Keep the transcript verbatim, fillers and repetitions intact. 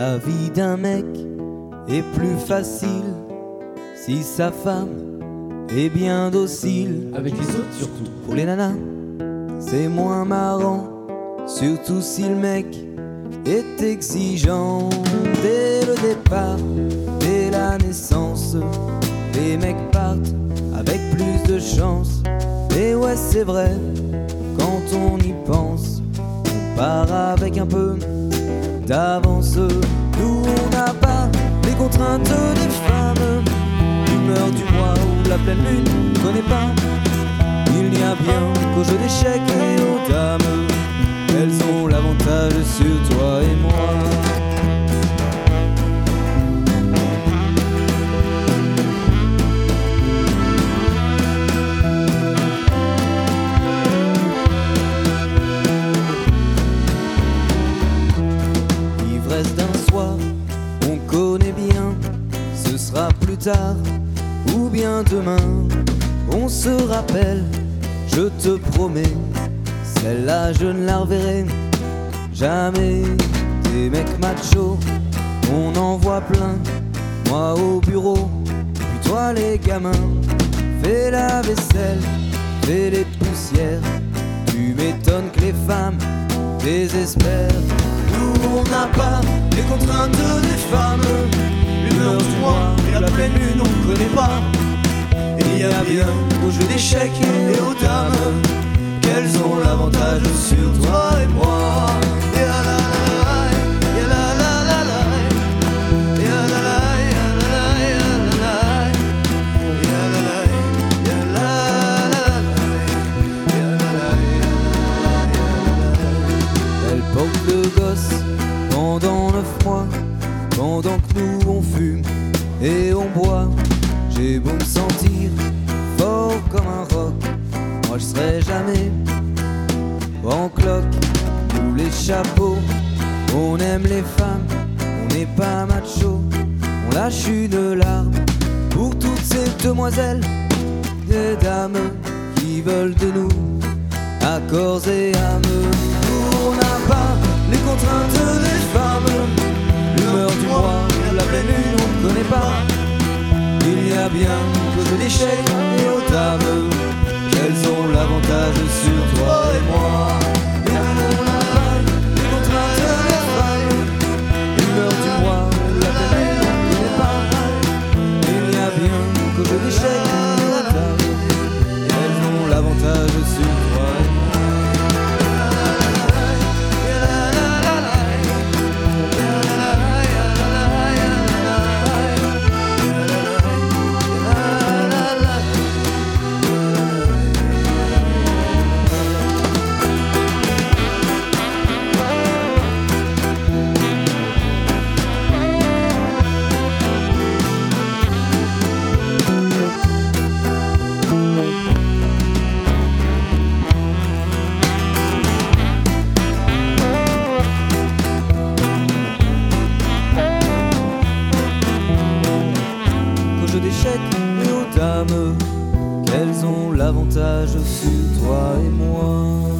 La vie d'un mec est plus facile si sa femme est bien docile. Avec les autres surtout. Pour les nanas, c'est moins marrant, surtout si le mec est exigeant. Dès le départ, dès la naissance, les mecs partent avec plus de chance. Et ouais, c'est vrai, quand on y pense, on part avec un peu d'avance. Nous, on n'a pas les contraintes des femmes, l'humeur du mois ou la pleine lune, on connaît pas. Il n'y a bien qu'au jeu d'échecs et aux dames, elles ont l'avantage sur toi et moi. Ivresse d'un soir, on connaît bien, ce sera plus tard ou bien demain. On se rappelle, je te promets, celle-là je ne la reverrai jamais. Des mecs machos, on en voit plein, moi au bureau, puis toi les gamins. Fais la vaisselle, fais les poussières, tu m'étonnes que les femmes désespèrent. Nous on n'a pas les contraintes des femmes, l'humeur du mois et la pleine lune on ne connaît pas. Il y a bien qu'au jeu d'échecs et aux dames, qu'elles ont l'avantage sur toi et moi. Et la la la, et la la la la, et la la la, et la la la, et la la la, et la la la. Elle porte le gosse pendant le froid, pendant que nous on fume et on boit. J'ai beau me sentir fort comme un roc, moi je serai jamais en cloque. Nous les chapeaux, on aime les femmes, on n'est pas macho. On lâche une larme pour toutes ces demoiselles, des dames qui veulent de nous à corps et âme. Nous on n'a pas les contraintes des femmes, l'humeur du mois, la pleine lune on ne connaît pas. Il y a bien qu'au jeu d'échecs et aux dames, qu'elles ont l'avantage sur toi et moi. Et on n'a pas les contraintes des femmes, l'humeur du mois, la pleine lune on ne connaît pas. Il y a bien qu'au jeu d'échecs et aux dames, qu'elles ont l'avantage sur toi et moi. D'échecs et aux dames, qu'elles ont l'avantage sur toi et moi.